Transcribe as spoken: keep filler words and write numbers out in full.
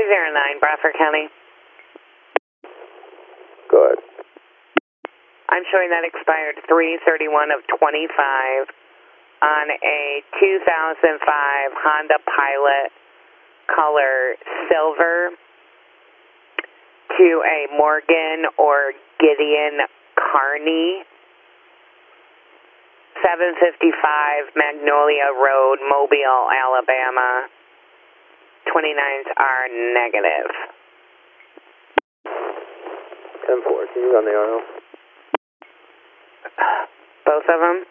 five zero nine, Bradford County. Go ahead. I'm showing that expired three thirty-one of twenty-five on a two thousand five Honda Pilot color silver to a Morgan or Gideon Carney, seven fifty-five Magnolia Road, Mobile, Alabama. twenty-nines are negative. ten four, can you run the R O? Both of them?